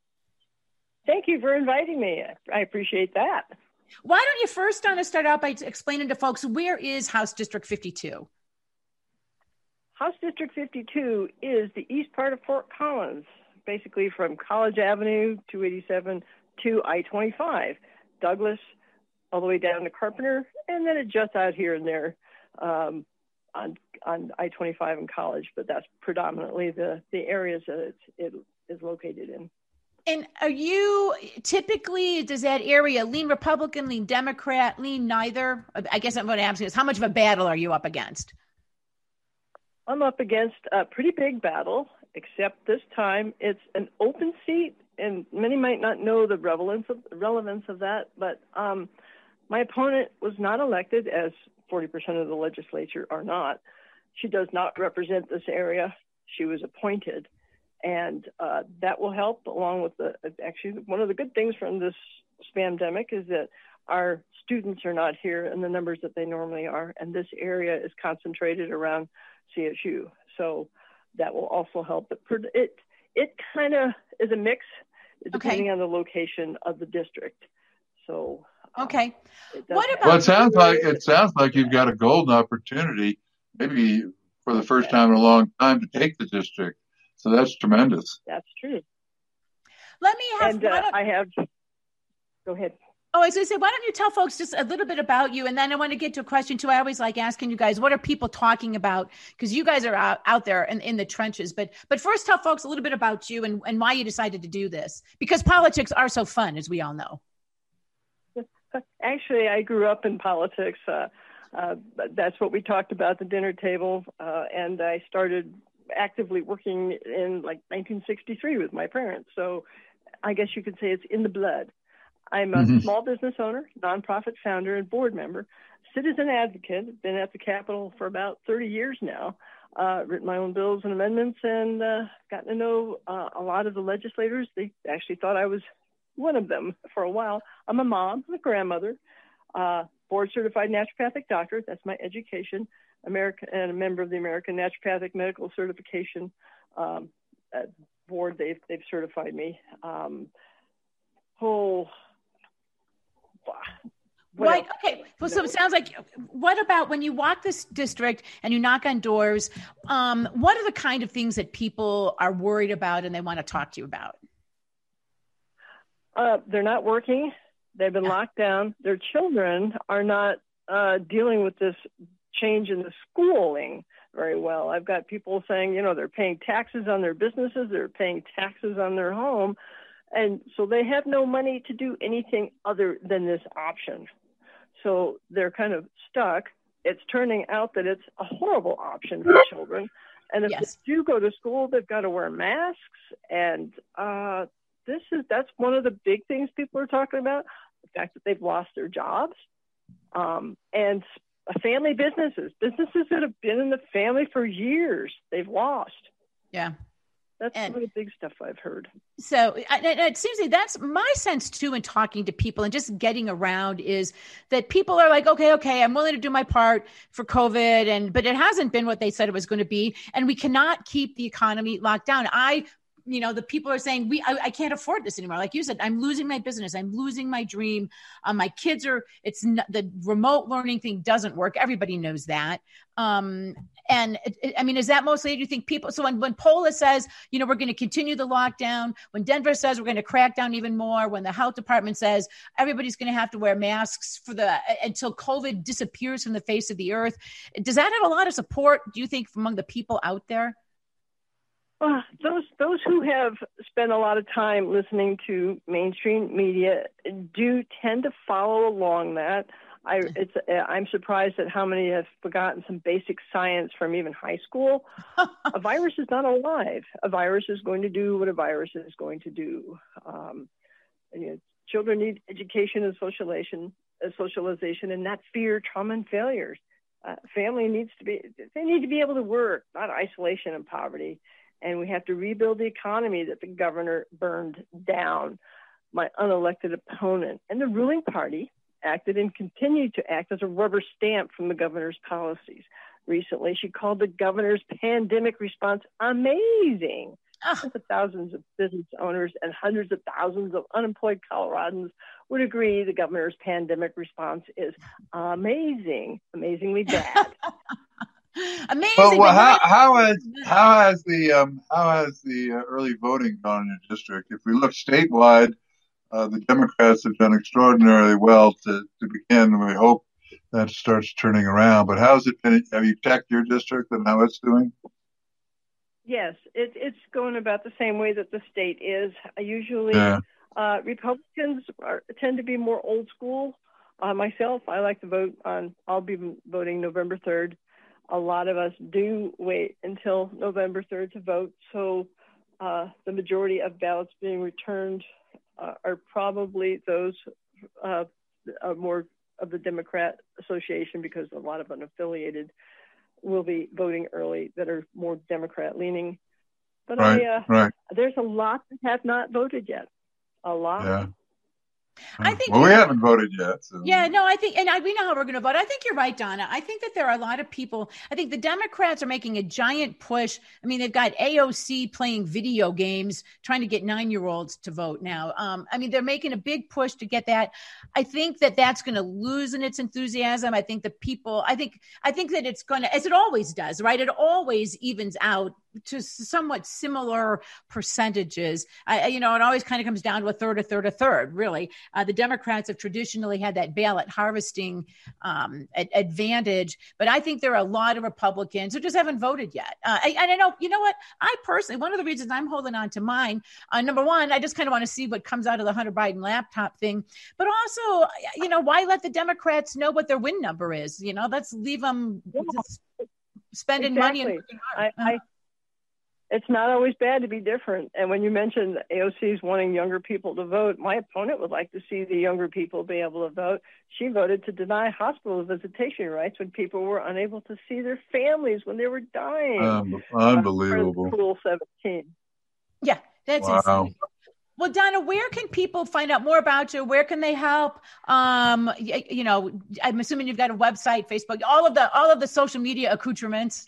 Thank you for inviting me. I appreciate that. Why don't you first, Donna, start out by explaining to folks, where is House District fifty-two? House District fifty-two is the east part of Fort Collins, basically from College Avenue, two eighty-seven, to I twenty-five, Douglas, all the way down to Carpenter, and then it juts out here and there um, on on I twenty-five and College, but that's predominantly the, the areas that it's, it is located in. And are you typically, does that area lean Republican, lean Democrat, lean neither? I guess I'm going to ask you this. How much of a battle are you up against? I'm up against a pretty big battle, except this time it's an open seat, and many might not know the relevance of, relevance of that, but um, my opponent was not elected, as forty percent of the legislature are not, She does not represent this area. She was appointed, and uh, that will help along with the, actually, one of the good things from this spamdemic is that our students are not here in the numbers that they normally are, and this area is concentrated around C S U. So that will also help. It, it, it kind of is a mix depending okay. on the location of the district. So okay. Um, What about? Well, it sounds like it sounds like you've got a golden opportunity, maybe for the first time in a long time, to take the district. So that's tremendous. That's true. Let me have. And uh, I have. Go ahead. Oh, I was going to say, why don't you tell folks just a little bit about you? And then I want to get to a question too. I always like asking you guys, what are people talking about? Because you guys are out, out there in, in the trenches. But but first, tell folks a little bit about you and, and why you decided to do this. Because politics are so fun, as we all know. Actually, I grew up in politics. Uh, uh, that's what we talked about at the dinner table. Uh, and I started actively working in like nineteen sixty-three with my parents. So I guess you could say it's in the blood. I'm a mm-hmm. small business owner, nonprofit founder, and board member, citizen advocate. Been at the Capitol for about thirty years now. Uh, written my own bills and amendments, and uh, gotten to know uh, a lot of the legislators. They actually thought I was one of them for a while. I'm a mom, I'm a grandmother, uh, board certified naturopathic doctor. That's my education. American and a member of the American Naturopathic Medical Certification um, board. They've they've certified me. Um, whole. Right. Okay. Well, so it sounds like, what about when you walk this district and you knock on doors, um, what are the kind of things that people are worried about and they want to talk to you about? Uh, they're not working. They've been locked down. Their children are not uh, dealing with this change in the schooling very well. I've got people saying, you know, they're paying taxes on their businesses. They're paying taxes on their home. And so they have no money to do anything other than this option. So they're kind of stuck. It's turning out that it's a horrible option for children. And if yes. they do go to school, they've got to wear masks. And uh, this is that's one of the big things people are talking about, the fact that they've lost their jobs. Um, and family businesses, businesses that have been in the family for years, they've lost. Yeah. That's and, some of the big stuff I've heard. So it, it seems like that's my sense too in talking to people and just getting around is that people are like, okay, okay, I'm willing to do my part for COVID. And, but it hasn't been what they said it was going to be. And we cannot keep the economy locked down. I, you know, the people are saying, we, I, I can't afford this anymore. Like you said, I'm losing my business. I'm losing my dream. Um, my kids are, it's not, the remote learning thing doesn't work. Everybody knows that. Um, and it, it, I mean, is that mostly, do you think people, so when, when Polis says, you know, we're going to continue the lockdown, when Denver says we're going to crack down even more, when the health department says everybody's going to have to wear masks for the, until COVID disappears from the face of the earth, does that have a lot of support, do you think, among the people out there? Well, those those who have spent a lot of time listening to mainstream media do tend to follow along that. I it's I'm surprised at how many have forgotten some basic science from even high school. A virus is not alive. A virus is going to do what a virus is going to do. Um, and, you know, children need education and socialization, uh, socialization, and not fear, trauma, and failures. Uh, family needs to be they need to be able to work, not isolation and poverty. And we have to rebuild the economy that the governor burned down. My unelected opponent and the ruling party acted and continued to act as a rubber stamp from the governor's policies. Recently, she called the governor's pandemic response amazing. Oh. Thousands of business owners and hundreds of thousands of unemployed Coloradans would agree the governor's pandemic response is amazing, amazingly bad. Amazing. Well, well how, how has how has the um, how has the uh, early voting gone in your district? If we look statewide, uh, the Democrats have done extraordinarily well to, to begin, and we hope that starts turning around. But how's it been? Have you checked your district and how it's doing? Yes, it, it's going about the same way that the state is. Usually, yeah. uh, Republicans are, tend to be more old school. Uh, myself, I like to vote on. I'll be voting November third. A lot of us do wait until November third to vote, so uh, the majority of ballots being returned uh, are probably those uh, are more of the Democrat Association because a lot of unaffiliated will be voting early that are more Democrat leaning. But right, I, uh, right. there's a lot that have not voted yet. A lot. Yeah. I think well, we haven't voted yet. So. Yeah, no, I think, and I, we know how we're going to vote. I think you're right, Donna. I think that there are a lot of people. I think the Democrats are making a giant push. I mean, they've got A O C playing video games, trying to get nine-year-olds to vote now. Um, I mean, they're making a big push to get that. I think that that's going to lose in its enthusiasm. I think the people, I think, I think that it's going to, as it always does, right? It always evens out to somewhat similar percentages. I, you know, it always kind of comes down to a third, a third, a third, really. Uh, the Democrats have traditionally had that ballot harvesting um, advantage, but I think there are a lot of Republicans who just haven't voted yet. Uh, I, and I know, you know what? I personally, one of the reasons I'm holding on to mine, uh, number one, I just kind of want to see what comes out of the Hunter Biden laptop thing, but also, you know, why let the Democrats know what their win number is? You know, let's leave them yeah. spending exactly. money. And I, I, It's not always bad to be different. And when you mentioned A O C's wanting younger people to vote, my opponent would like to see the younger people be able to vote. She voted to deny hospital visitation rights when people were unable to see their families when they were dying. Um, unbelievable. Uh, Rule seventeen. Yeah, that's wow. insane. Well, Donna, where can people find out more about you? Where can they help? Um, you, you know, I'm assuming you've got a website, Facebook, all of the all of the social media accoutrements.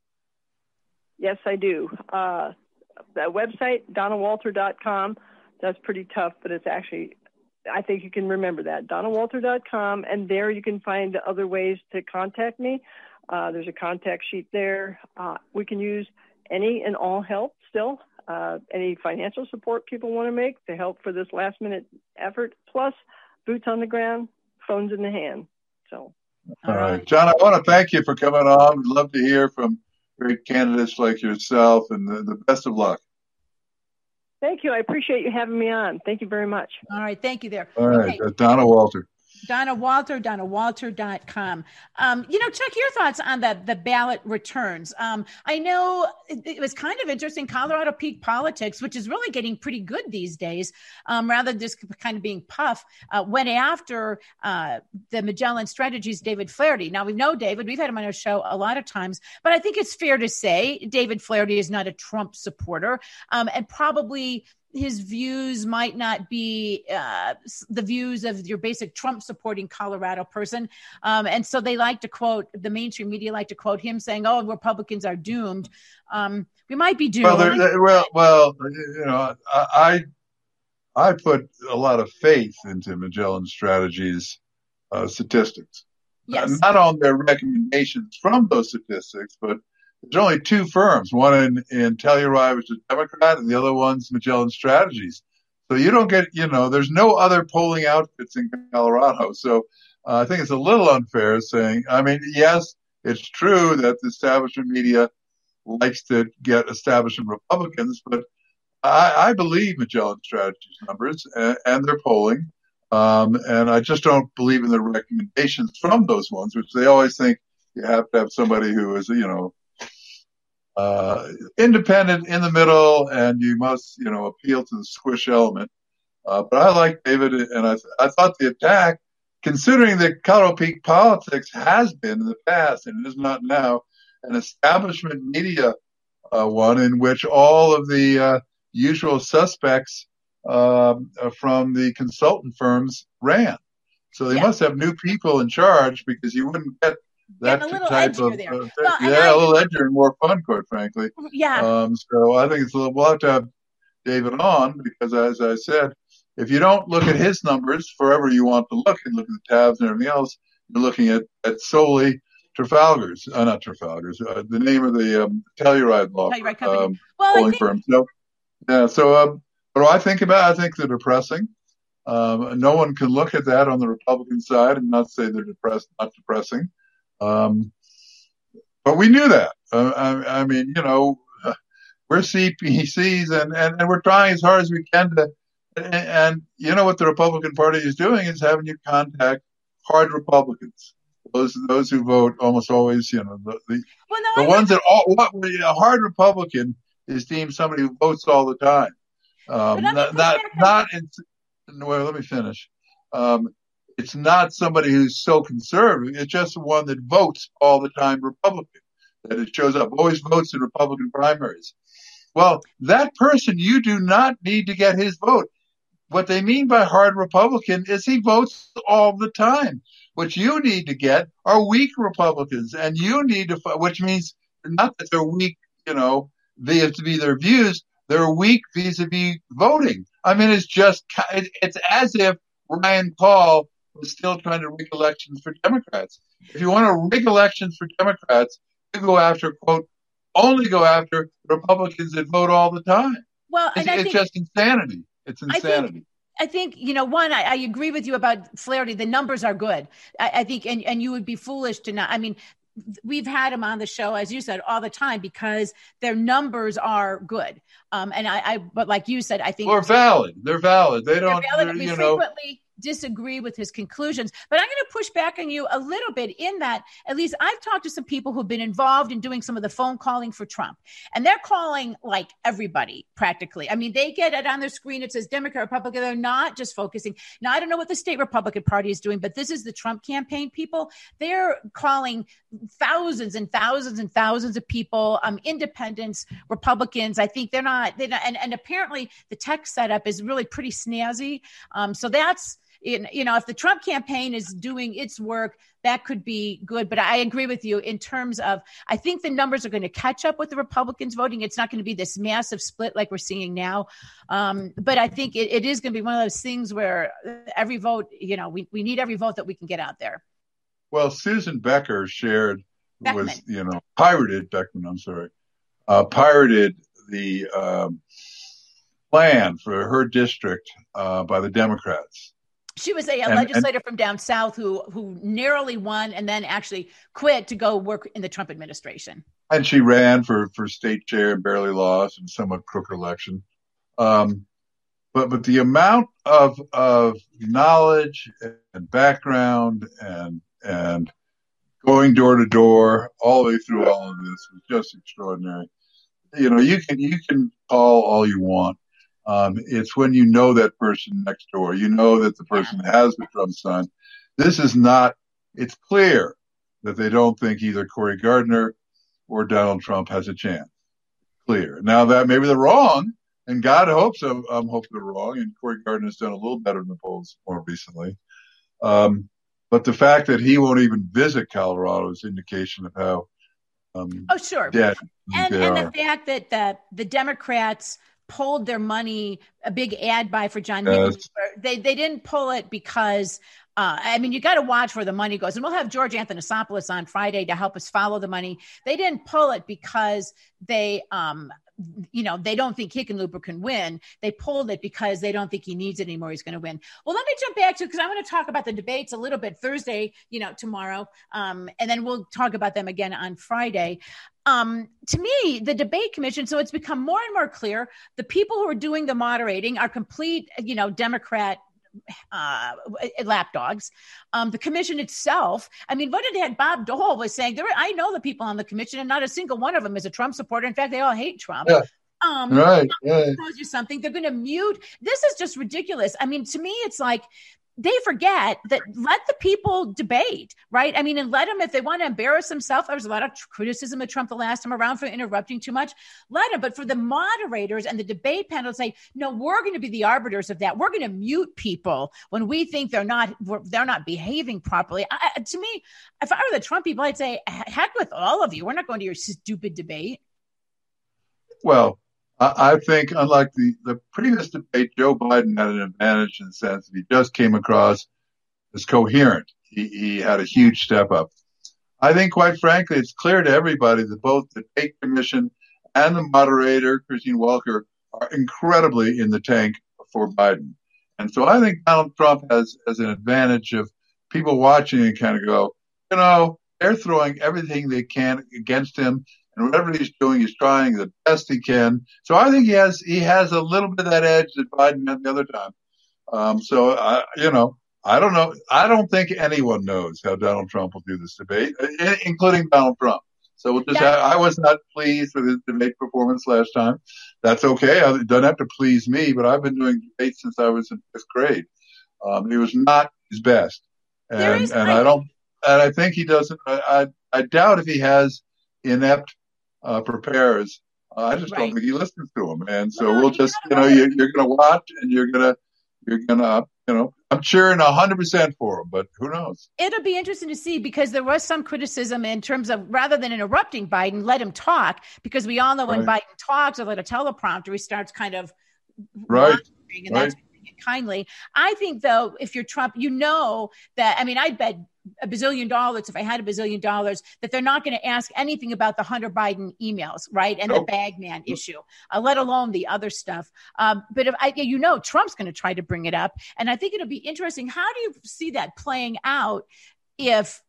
Yes, I do. Uh, that website, donna walter dot com, that's pretty tough, but it's actually, I think you can remember that, donna walter dot com, and there you can find other ways to contact me. Uh, there's a contact sheet there. Uh, we can use any and all help still, uh, any financial support people want to make to help for this last-minute effort, plus boots on the ground, phones in the hand. So, all right. John, I want to thank you for coming on. We'd love to hear from great candidates like yourself, and the, the best of luck. Thank you. I appreciate you having me on. Thank you very much. All right. Thank you there. All right. Okay. Uh, Donna Walter. Donna Walter, donna walter dot com. Um, you know, Chuck, your thoughts on the, the ballot returns. Um, I know it, it was kind of interesting. Colorado Peak Politics, which is really getting pretty good these days, um, rather than just kind of being puff, uh, went after uh, the Magellan Strategies, David Flaherty. Now, we know David. We've had him on our show a lot of times, but I think it's fair to say David Flaherty is not a Trump supporter, um, and probably his views might not be uh, the views of your basic Trump supporting Colorado person. Um, and so they like to quote, the mainstream media like to quote him saying, oh, Republicans are doomed. Um, we might be doomed. Well, they're, well, well, you know, I, I put a lot of faith into Magellan Strategies uh, statistics. Yes. Uh, not on their recommendations from those statistics, but there's only two firms, one in, in Telluride, which is Democrat, and the other one's Magellan Strategies. So you don't get, you know, there's no other polling outfits in Colorado. So uh, I think it's a little unfair saying, I mean, yes, it's true that the establishment media likes to get establishment Republicans, but I, I believe Magellan Strategies numbers and, and their polling. Um, and I just don't believe in the recommendations from those ones, which they always think you have to have somebody who is, you know, uh, independent in the middle, and you must, you know, appeal to the squish element. Uh, but I like David, and I, th- I thought the attack, considering that Colorado Peak Politics has been in the past, and it is not now, an establishment media uh, one in which all of the uh, usual suspects uh, from the consultant firms ran. So they yeah. must have new people in charge, because you wouldn't get that yeah, type of, there. uh, well, yeah, I, a little edgier and more fun, quite frankly. Yeah. Um, so I think it's a little, we'll have to have David on, because as I said, if you don't look at his numbers forever you want to look and look at the tabs and everything else, you're looking at, at solely Trafalgar's, uh, not Trafalgar's, uh, the name of the um, Telluride law Telluride um, well, polling think- firm. So, yeah, so um, what do I think about it? I think they're depressing. Um, no one can look at that on the Republican side and not say they're depressed, not depressing. Um, but we knew that. Uh, I, I mean, you know, we're C P Cs and, and, and we're trying as hard as we can to, and, and you know what the Republican Party is doing is having you contact hard Republicans. Those those who vote almost always, you know, the the, well, no, the ones that all, what a hard Republican is deemed somebody who votes all the time. Um, not not, not in, well, let me finish. Um, It's not somebody who's so conservative. It's just one that votes all the time Republican. that it shows up, always votes in Republican primaries. Well, that person, you do not need to get his vote. What they mean by hard Republican is he votes all the time. What you need to get are weak Republicans, and you need to, which means not that they're weak, you know, vis-a-vis their views, they're weak vis-a-vis voting. I mean, it's just, it's as if Ryan Paul was still trying to rig elections for Democrats. If you want to rig elections for Democrats, you go after, quote, only go after Republicans that vote all the time. Well, it's, and I it's think, just insanity. It's insanity. I think, I think, you know, one, I, I agree with you about Flaherty. The numbers are good. I, I think, and, and you would be foolish to not, I mean, we've had them on the show, as you said, all the time because their numbers are good. Um, and I, I, but like you said, I think they're valid. They're valid. They don't, they're valid. We you frequently know, disagree with his conclusions, but I'm going to push back on you a little bit in that at least I've talked to some people who've been involved in doing some of the phone calling for Trump, and they're calling like everybody practically. I mean, they get it on their screen. It says Democrat, Republican. They're not just focusing. Now, I don't know what the state Republican Party is doing, but this is the Trump campaign people. They're calling thousands and thousands and thousands of people, um, independents, Republicans. I think they're not, they're not, and, and apparently the tech setup is really pretty snazzy. Um, so that's, you know, if the Trump campaign is doing its work, that could be good. But I agree with you in terms of, I think the numbers are going to catch up with the Republicans voting. It's not going to be this massive split like we're seeing now. Um, but I think it, it is going to be one of those things where every vote, you know, we, we need every vote that we can get out there. Well, Susan Becker shared, Beckman. was, you know, pirated, Beckman, I'm sorry, uh, pirated the um, plan for her district uh, by the Democrats. She was a, a and, legislator and, from down south who who narrowly won and then actually quit to go work in the Trump administration. And she ran for, for state chair and barely lost in a somewhat crooked election. Um, but but the amount of of knowledge and background and and going door to door all the way through all of this was just extraordinary. You know, you can you can call all you want. Um, it's when you know that person next door, you know that the person has the Trump sign. This is not, it's clear that they don't think either Cory Gardner or Donald Trump has a chance. Clear. Now that maybe they're wrong, and God hopes I'm, I'm hoping they're wrong, and Cory Gardner's done a little better in the polls more recently. Um, but the fact that he won't even visit Colorado is indication of how um, oh, sure. dead and, they and are. the fact that the, the Democrats pulled their money, a big ad buy for John Yes. Hinckley. They they didn't pull it because, uh, I mean, you got to watch where the money goes. And we'll have George Athanasopoulos on Friday to help us follow the money. They didn't pull it because they, um, you know, they don't think Hickenlooper can win. They pulled it because they don't think he needs it anymore. He's going to win. Well, let me jump back to, because I want to talk about the debates a little bit Thursday, you know, tomorrow. Um, and then we'll talk about them again on Friday. Um, to me, the debate commission, so it's become more and more clear. The people who are doing the moderating are complete, you know, Democrat uh, lapdogs. Um, the commission itself, I mean, what did had Bob Dole was saying? There, I know the people on the commission, and not a single one of them is a Trump supporter. In fact, they all hate Trump. Yeah. Um, right. right. Tells you something. They're going to mute. This is just ridiculous. I mean, to me, it's like they forget that let the people debate, right? I mean, and let them, if they want to embarrass themselves, there was a lot of criticism of Trump the last time around for interrupting too much, let them. But for the moderators and the debate panel to say, no, we're going to be the arbiters of that. We're going to mute people when we think they're not, they're not behaving properly. I, to me, if I were the Trump people, I'd say, heck with all of you. We're not going to your stupid debate. Well, I think, unlike the, the previous debate, Joe Biden had an advantage in the sense that he just came across as coherent. He, he had a huge step up. I think, quite frankly, it's clear to everybody that both the debate commission and the moderator, Christine Walker, are incredibly in the tank for Biden. And so I think Donald Trump has, has an advantage of people watching and kind of go, you know, they're throwing everything they can against him. And whatever he's doing, he's trying the best he can. So I think he has he has a little bit of that edge that Biden had the other time. Um, so, I, you know, I don't know. I don't think anyone knows how Donald Trump will do this debate, including Donald Trump. So we'll just yeah. have, I was not pleased with his debate performance last time. That's okay. It doesn't have to please me, but I've been doing debates since I was in fifth grade. Um, he was not his best. And, is, and I, I don't, and I think he doesn't, I, I, I doubt if he has inept uh, preparers. Uh, I just Right. don't think he listens to them. And so Well, we'll you just, know you know, what? you, you're going to watch and you're going to, you're going to, you know, I'm cheering one hundred percent for him, but who knows? It'll be interesting to see, because there was some criticism in terms of, rather than interrupting Biden, let him talk, because we all know when Right. Biden talks or let a teleprompter, he starts kind of Right. monitoring, and Right. that's kindly. I think, though, if you're Trump, you know that, I mean, I'd bet a bazillion dollars, if I had a bazillion dollars, that they're not going to ask anything about the Hunter Biden emails, right? And Nope. the Bagman issue, uh, let alone the other stuff. Um, but if I, you know, Trump's going to try to bring it up. And I think it'll be interesting. How do you see that playing out if,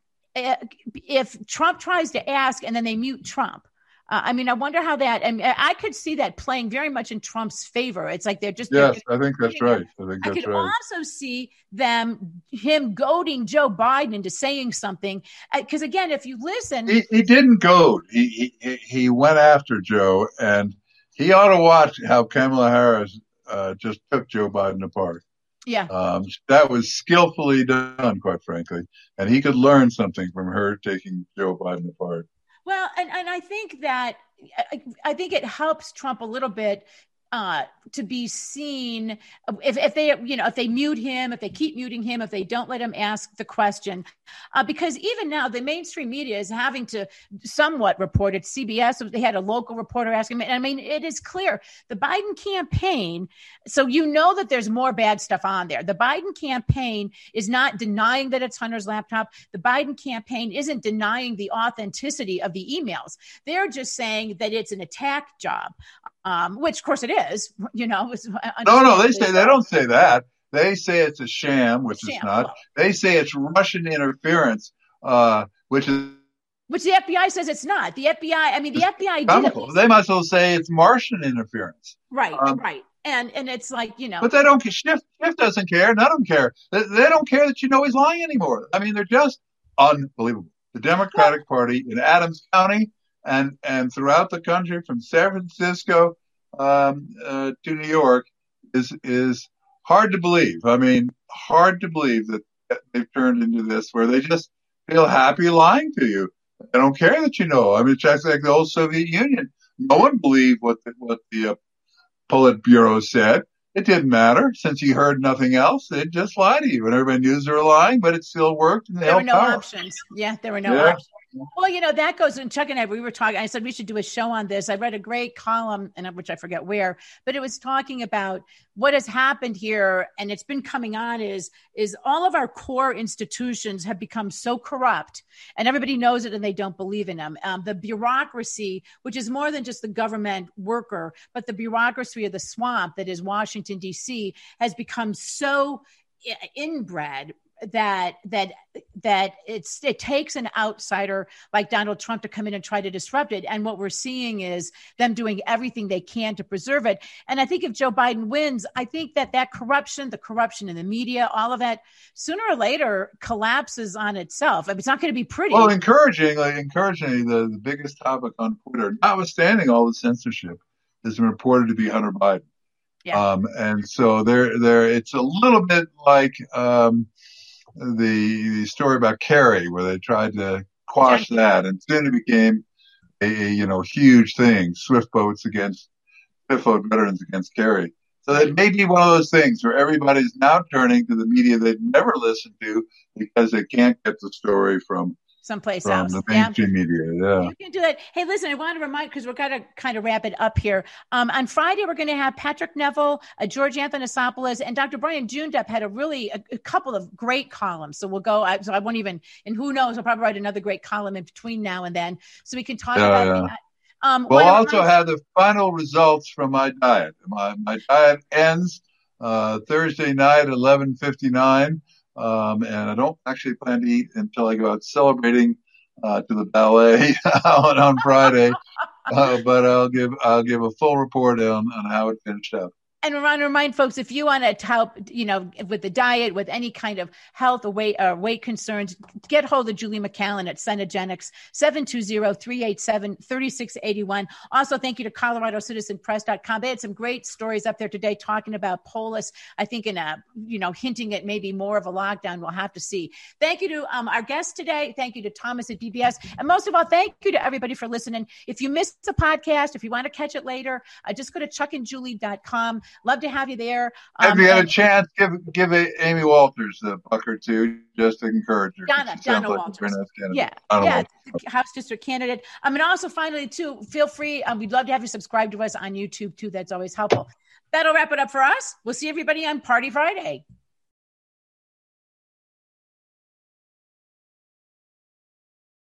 if Trump tries to ask and then they mute Trump? Uh, I mean, I wonder how that, and I could see that playing very much in Trump's favor. It's like they're just, Yes, they're, I think that's right. I think I that's could right. also see them, him goading Joe Biden into saying something. Because uh, again, if you listen, He, he didn't goad. He, he he went after Joe, and he ought to watch how Kamala Harris uh, just took Joe Biden apart. yeah, Um, that was skillfully done, quite frankly, and he could learn something from her taking Joe Biden apart. well, and, and I think that, I, I think it helps Trump a little bit uh, to be seen if, if they, you know, if they mute him, if they keep muting him, if they don't let him ask the question, uh, because even now the mainstream media is having to somewhat report it. C B S, they had a local reporter asking me. I mean, it is clear the Biden campaign. So, you know, that there's more bad stuff on there. The Biden campaign is not denying that it's Hunter's laptop. The Biden campaign isn't denying the authenticity of the emails. They're just saying that it's an attack job. Um, which of course it is, you know. It's no, no, they say they don't say that. They say it's a sham, which sham. is not. They say it's Russian interference, uh, which is which the F B I says it's not. The F B I, I mean, the F B I comical. did. They might as well say it's Martian interference. Right, um, right, and and it's like, you know. But they don't. Schiff, Schiff doesn't care. None of them care. They, they don't care that you know he's lying anymore. I mean, they're just unbelievable. The Democratic well, Party in Adams County and and throughout the country, from San Francisco um, uh, to New York, is is hard to believe. I mean, hard to believe that they've turned into this where they just feel happy lying to you. They don't care that you know. I mean, it's just like the old Soviet Union. No one believed what the, what the uh, Politburo said. It didn't matter since you heard nothing else. They'd just lie to you, and everybody knew they were lying, but it still worked. And they there were no power. options. Yeah, there were no yeah. options. Well, you know, that goes, and Chuck and I, we were talking, I said we should do a show on this. I read a great column, and which I forget where, but it was talking about what has happened here, and it's been coming on is, is all of our core institutions have become so corrupt, and everybody knows it and they don't believe in them. Um, the bureaucracy, which is more than just the government worker, but the bureaucracy of the swamp that is Washington, D C, has become so inbred that that that it's it takes an outsider like Donald Trump to come in and try to disrupt it. And what we're seeing is them doing everything they can to preserve it. And I think if Joe Biden wins, I think that that corruption, the corruption in the media, all of that, sooner or later collapses on itself. I mean, it's not going to be pretty. Well, encouragingly, encouragingly, the, the biggest topic on Twitter, notwithstanding all the censorship, is reported to be Hunter Biden. Yeah. Um, and so there, there, it's a little bit like um, the, the story about Kerry, where they tried to quash exactly. that, and soon it became a, a you know huge thing. Swift boats against Swift boat veterans against Kerry. So that may be one of those things where everybody's now turning to the media they've never listened to because they can't get the story from. Someplace From else. the mainstream yeah. media, yeah. You can do that. Hey, listen, I want to remind, because we're going to kind of wrap it up here. Um, on Friday, we're going to have Patrick Neville, uh, George Athanasopoulos, and Doctor Brian Jundup had a really, a, a couple of great columns. So we'll go, I, so I won't even, and who knows, I'll probably write another great column in between now and then. So we can talk yeah, about yeah. that. Um, we'll what also I, have the final results from my diet. My, my diet ends uh, Thursday night at eleven fifty-nine, um, and I don't actually plan to eat until I go out celebrating Uh, to the ballet on, on Friday, uh, but I'll give I'll give a full report on, on how it finished up. And I want to remind folks, if you want to help, you know, with the diet, with any kind of health or weight, uh, weight concerns, get hold of Julie McCallan at Cenegenics, seven two zero, three eight seven, three six eight one. Also, thank you to Colorado Citizen Press dot com. They had some great stories up there today talking about Polis, I think in a, you know, hinting at maybe more of a lockdown. We'll have to see. Thank you to um, our guest today. Thank you to Thomas at B B S. And most of all, thank you to everybody for listening. If you missed the podcast, if you want to catch it later, uh, just go to chuck and julie dot com. Love to have you there. Um, if you had and, a chance, give give Amy Walters a buck or two just to encourage her. Donna, Donna like Walters. Yeah, Donna yeah, Walters. House District candidate. I mean, also finally too, feel free. Um, we'd love to have you subscribe to us on YouTube too. That's always helpful. That'll wrap it up for us. We'll see everybody on Party Friday.